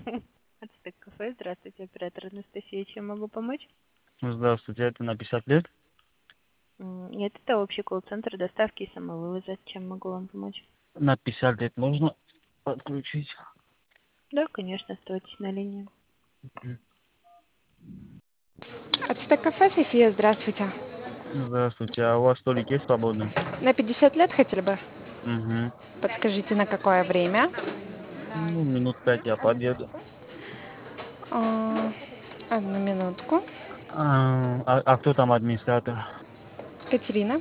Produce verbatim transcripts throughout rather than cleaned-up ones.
Ацтек кафе. Здравствуйте, оператор Анастасия. Чем могу помочь? Здравствуйте, это на пятьдесят лет? М, Нет, это общий колл-центр доставки и самовывоза. Чем могу вам помочь? На пятьдесят лет можно подключить? Да, конечно, оставайтесь на линии. Мгм. Ацтек кафе, София, здравствуйте. Здравствуйте, а у вас столик есть свободный? На пятьдесят лет хотели бы? Угу. Подскажите, на какое время? Ну, минут пять я подъеду. А, Одну минутку. А, а, а кто там администратор? Катерина.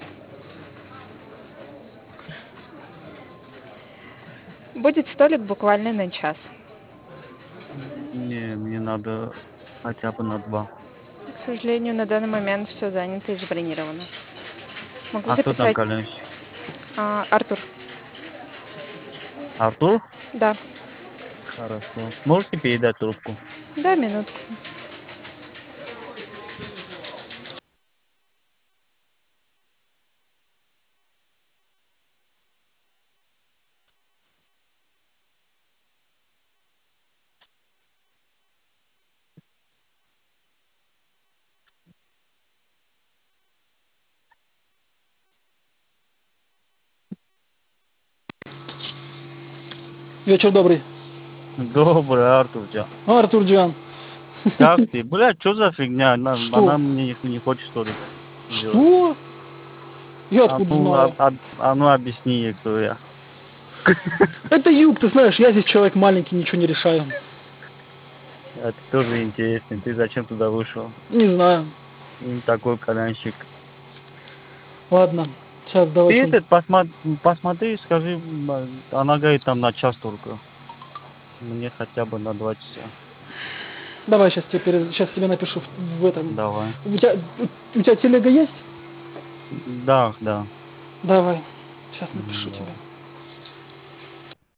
Будет столик буквально на час. Не, мне надо хотя бы на два. К сожалению, на данный момент все занято и забронировано. Могу А кто там записать. коленщик? А, Артур. Артур? Да. Хорошо. Можете передать трубку? Да, минутку. Вечер добрый. Добрый, Артурча. Артурджан, Как ты? Блядь, что за фигня? Она, что? она мне не, не хочет столик сделать. Что? Я А откуда ну, а, знаю? а, а ну объясни ей, кто я. Это юг, ты знаешь, я здесь человек маленький, ничего не решаю. Это тоже интересно. Ты зачем туда вышел? Не знаю. М, Такой коленщик. Ладно, сейчас Ты давайте. этот посмотри, посмотри, скажи, м, а, она говорит там на час только. Мне хотя бы на два часа. Давай сейчас тебе, перез- сейчас тебе напишу в, в этом. Давай. У тебя, у, у тебя телега есть? Да, да. Давай. Сейчас напишу М, тебе. давай.